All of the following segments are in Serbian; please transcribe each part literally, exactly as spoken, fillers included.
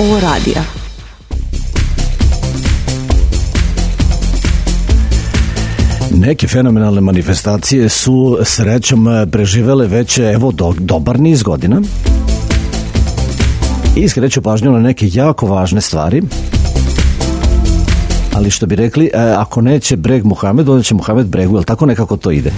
O radija. Neke fenomenalne manifestacije su srećom preživele već evo do, dobar niz godina i skreću pažnju na neke jako važne stvari, ali što bi rekli, ako neće Breg Muhamed, onda će Muhamed Bregu, jel tako nekako to ide?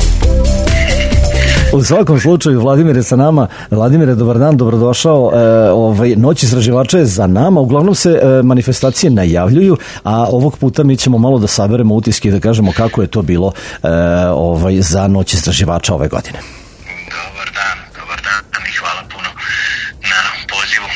U svakom slučaju, Vladimir je sa nama. Vladimire, dobar dan, dobrodošao. E, ovaj, Noć istraživača je za nama. Uglavnom se e, manifestacije najavljuju, a ovog puta mi ćemo malo da saberemo utiske i da kažemo kako je to bilo e, ovaj, za Noć istraživača ove godine. Dobar dan, dobar dan i hvala puno na pozivu.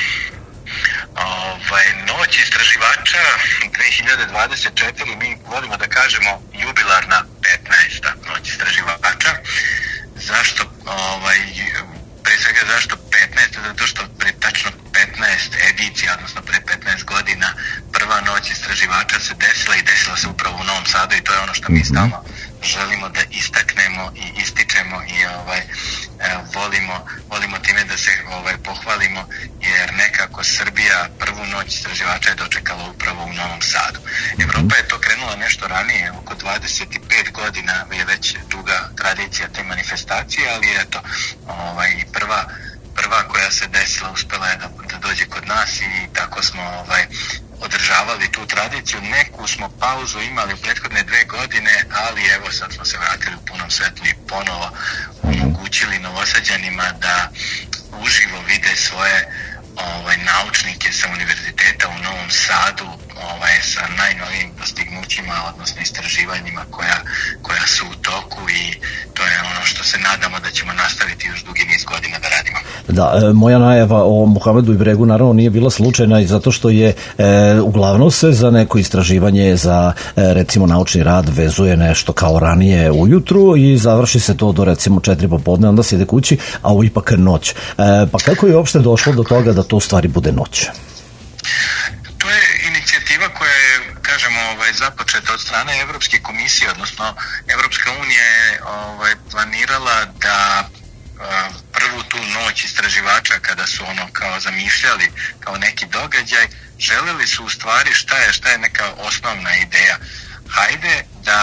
Ovaj, Noć istraživača dve hiljade dvadeset četiri, mi volimo da kažemo jubilarna petnaesta Noć istraživača. Zašto, ovaj, pre svega zašto petnaest? Zato što pre tačno petnaest edicija, odnosno pre petnaest godina, prva Noć istraživača se desila i desila se upravo u Novom Sadu i to je ono što mi stalno želimo da istaknemo i ističemo i ovaj, volimo, volimo time da se ovaj, pohvalimo, jer nekako Srbija prvu Noć istraživača je dočekala upravo u Novom Sadu. Evropa je to krenula nešto ranije, oko dvadeset pet godina je već duga tradicija te manifestacije, ali eto, ovaj, prva prva koja se desila uspela je da, da dođe kod nas i tako smo ovaj, održavali tu tradiciju. Neku smo pauzu imali u prethodne dve godine, ali evo sad smo se vratili u punom svetlu i ponovo omogućili Novosađanima da uživo vide svoje ovaj, naučnike sa univerziteta u Novom Sadu, ovaj, sa najnovijim dostignućima, odnosno istraživanjima koja, koja su u toku, i to je ono što se nadamo da ćemo nastaviti još dugi niz godina da radimo. Da, e, moja najava o Muhamedu i Bregu naravno nije bila slučajna i zato što je e, uglavnom se za neko istraživanje, za e, recimo naučni rad vezuje nešto kao ranije ujutru i završi se to do recimo četiri popodne, onda se ide kući, a u ipak noć. E, pa kako je uopšte došlo do toga da to u stvari bude noć? To je inicijativa koja je, kažemo, ovaj, započeta od strane Evropske komisije, odnosno Evropska unija je ovaj, planirala da prvu tu Noć istraživača, kada su ono kao zamišljali kao neki događaj, želeli su u stvari šta je, šta je neka osnovna ideja. Hajde da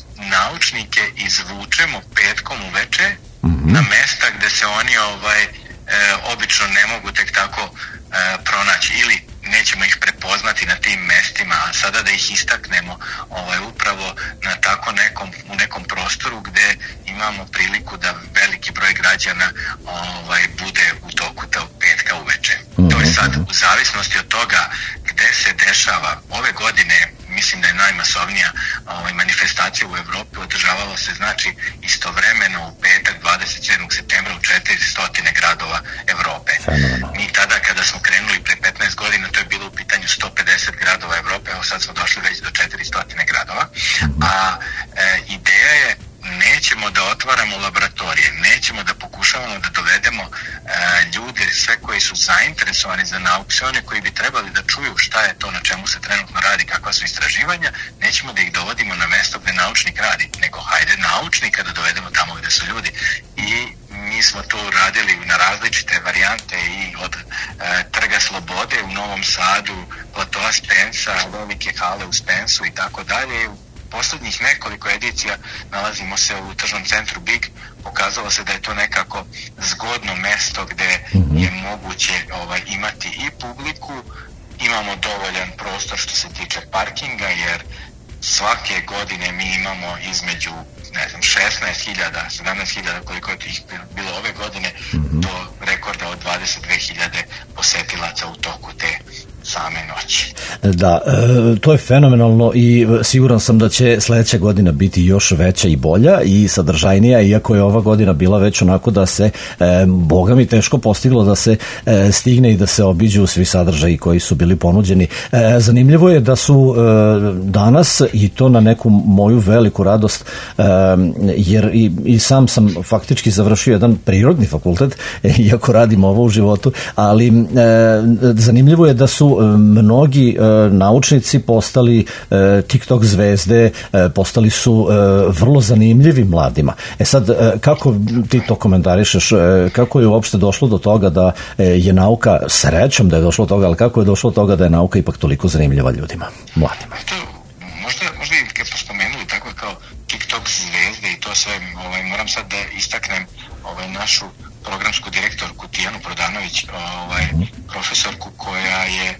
naučnike izvučemo petkom uveče mm-hmm. na mesta gde se oni ovaj, e, obično ne mogu tek tako e, pronaći, ili nećemo ih prepoznati na tim mestima, a sada da ih istaknemo ovaj, upravo na tako nekom, u nekom prostoru gde imamo priliku da veliki broj građana ovaj, bude u toku tog petka uveče. Mm-hmm. To je sad u zavisnosti od toga gde se dešava. Ove godine mislim da je najmasovnija ovaj, manifestacija u Evropi, održavalo se znači istovremeno u petak dvadeset sedmog septembra u četiristo gradova Evrope. Fenomenal. Mi tada kada smo krenuli pre petnaest godina, to je bilo u pitanju sto pedeset gradova Evrope, evo sad smo došli već do četiristo gradova, a e, ideja je nećemo da otvaramo laboratorije, nećemo da pokušavamo da dovedemo e, ljude, sve koji su zainteresovani za nauku, sve one koji bi trebali da čuju šta je to na čemu se trenutno radi, kakva su istraživanja, nećemo da ih dovodimo na mesto gde naučnik radi, nego hajde naučnika da dovedemo tamo gde su ljudi. I mi smo to radili na različite varijante, i od e, Trga Slobode u Novom Sadu, platoa Spensa, velike hale u Spensu i tako dalje. Poslednjih nekoliko edicija nalazimo se u tržnom centru Big. Pokazalo se da je to nekako zgodno mesto gde mm-hmm. je moguće ovaj, imati i publiku, imamo dovoljan prostor što se tiče parkinga, jer svake godine mi imamo između ne znam, šesnaest hiljada, sedamnaest hiljada, koliko je ih bilo ove godine, mm-hmm. do rekorda od dvadeset dve hiljade posetilaca u toku te same noći. Da, e, to je fenomenalno i siguran sam da će sledeća godina biti još veća i bolja i sadržajnija, iako je ova godina bila već onako da se, e, boga mi teško postiglo da se e, stigne i da se obiđu svi sadržaji koji su bili ponuđeni. E, zanimljivo je da su e, danas, i to na neku moju veliku radost, e, jer i, i sam sam faktički završio jedan prirodni fakultet, iako radim ovo u životu, ali e, zanimljivo je da su mnogi naučnici postali TikTok zvezde, postali su vrlo zanimljivi mladima. E sad, kako ti to komentarišeš, kako je uopšte došlo do toga da je nauka, srećom da je došlo do toga, ali kako je došlo do toga da je nauka ipak toliko zanimljiva ljudima, mladima? To, možda, možda i kad smo spomenuli tako kao TikTok zvezde i to sve, ovaj, moram sad da istaknem ovaj, našu programsku direktorku Tijanu Prodanović, ovaj, profesorku koja je e,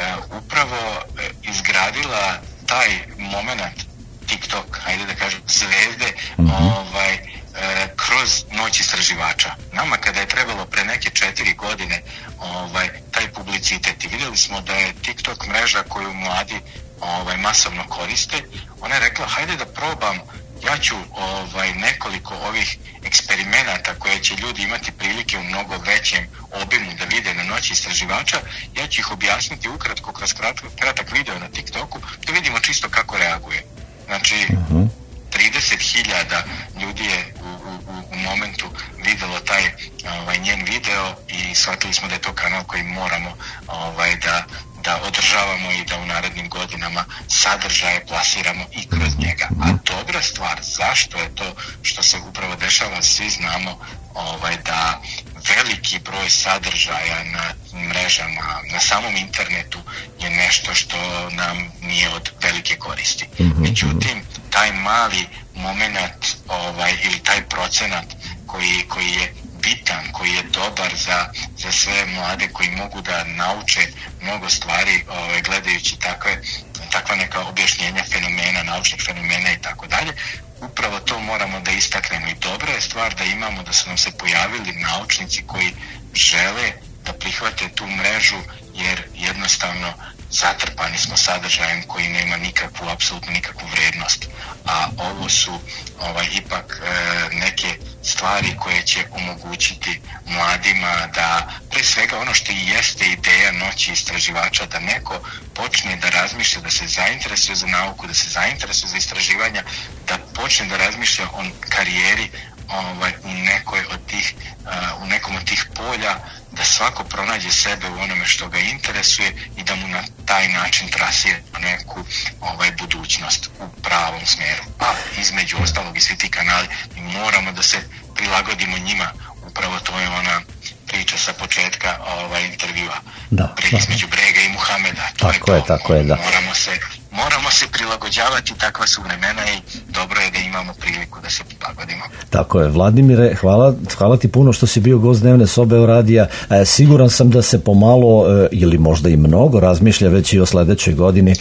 upravo e, izgradila taj moment TikTok, hajde da kažem, zvezde, mm-hmm. ovaj, e, kroz noć istraživača. Nama kada je trebalo pre neke četiri godine ovaj, taj publicitet i vidjeli smo da je TikTok mreža koju mladi ovaj, masovno koriste, ona je rekla hajde da probam, ja ću ovaj, nekoliko ovih eksperimenata koje će ljudi imati prilike u mnogo većem obimu da vide na noći istraživača, ja ću ih objasniti ukratko kroz kratak video na TikToku da vidimo čisto kako reaguje. Znači, uh-huh. trideset hiljada ljudi je u, u, u momentu videlo taj ovaj, njen video i shvatili smo da je to kanal koji moramo ovaj, da, da održavamo i da u narednim godinama sadržaje plasiramo i kroz njega. A dobra stvar, zašto je to što se upravo dešava, svi znamo ovaj, da veliki broj sadržaja na mrežama, na samom internetu je nešto što nam nije od velike koristi. Međutim, taj mali moment ovaj, ili taj procenat koji, koji je bitan, koji je dobar za, za sve mlade koji mogu da nauče mnogo stvari ovaj, gledajući takve, takva neka objašnjenja fenomena, naučnih fenomena i tako dalje, upravo to moramo da istaknemo i dobra je stvar da imamo, da su nam se pojavili naučnici koji žele da prihvate tu mrežu jer jednostavno zatrpani smo sadržajem koji nema nikakvu, apsolutno nikakvu vrednost. A ovo su ovaj, ipak e, neke stvari koje će omogućiti mladima da, pre svega ono što i jeste ideja noći istraživača, da neko počne da razmišlja, da se zainteresuje za nauku, da se zainteresuje za istraživanja, da počne da razmišlja o karijeri ovaj, u nekoj od tih, uh, u nekom od tih polja, da svako pronađe sebe u onome što ga interesuje i da mu na taj način trasira neku ovaj, budućnost u pravom smjeru. A između ostalog i svi ti kanali mi moramo da se prilagodimo njima. Upravo to je ona priča sa početka ovaj, intervjua. Da, Breg između Brega i Muhameda. To tako je, je, to. tako je, da. Moramo se, moramo se prilagođavati, takva su vremena i dobro je da imamo priliku da se prilagodimo. Tako je. Vladimire, hvala, hvala ti puno što si bio gost dnevne sobe o radija. E, siguran sam da se pomalo e, ili možda i mnogo razmišlja već i o sledećoj godini. E,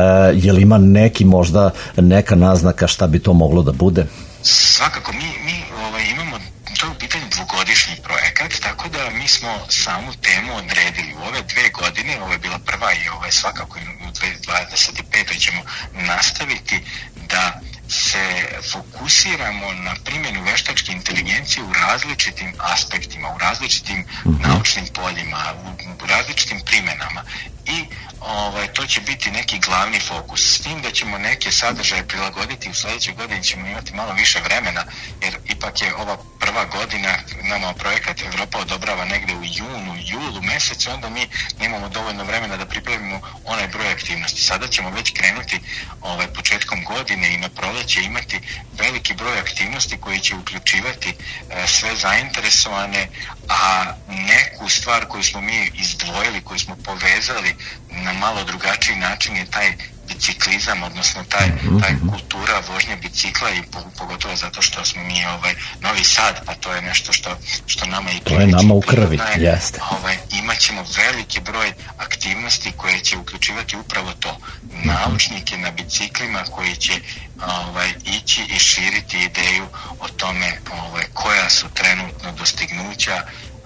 je li ima neki možda neka naznaka šta bi to moglo da bude? Svakako, mi, mi ovaj, imamo to je u pitanju dvogodišnji projekat, tako da mi smo samu temu odredili u ove dve godine, ovo je bila prva i ovo je svakako u dve tisuće dvadeset petoj ćemo nastaviti da se fokusiramo na primjenu veštačke inteligencije u različitim aspektima, u različitim naučnim poljima, u različitim primjenama i ovaj, to će biti neki glavni fokus. S tim da ćemo neke sadržaje prilagoditi, u sljedećoj godini ćemo imati malo više vremena, jer ipak je ova prva godina, nama projekat Evropa odobrava negde u junu, julu mesecu, onda mi nemamo dovoljno vremena da pripremimo onaj broj aktivnosti. Sada ćemo već krenuti ovaj, početkom godine i na proleće imati veliki broj aktivnosti koji će uključivati e, sve zainteresovane, a neku stvar koju smo mi izdvojili, koju smo povezali na malo drugačiji način je taj biciklizam, odnosno taj, taj kultura vožnje bicikla i pogotovo zato što smo mi ovaj, Novi Sad, pa to je nešto što, što nama i to je nama u krvi, jeste. Ovaj, imat ćemo veliki broj aktivnosti koje će uključivati upravo to. Naučnike na biciklima koji će ovaj, ići i širiti ideju o tome ovaj, koja su trenutno dostignuća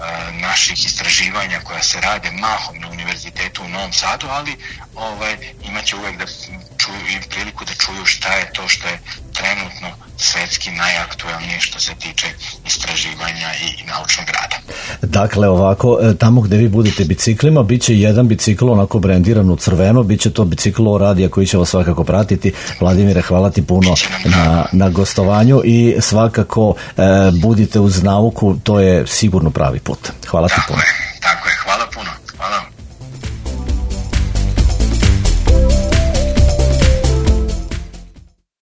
naših istraživanja koja se rade mahom na univerzitetu u Novom Sadu, ali ovaj, imat će uvek da čuju i priliku da čuju šta je to što je trenutno svetski najaktuelnije što se tiče istraživanja i naučnog rada. Dakle, ovako, tamo gde vi budete biciklima, bit će jedan bicikl onako brendiran u crveno, bit će to bicikl o radija koji će vas svakako pratiti. Vladimire, hvala ti puno na, na gostovanju i svakako e, budite uz nauku, to je sigurno pravi put. Hvala ti puno.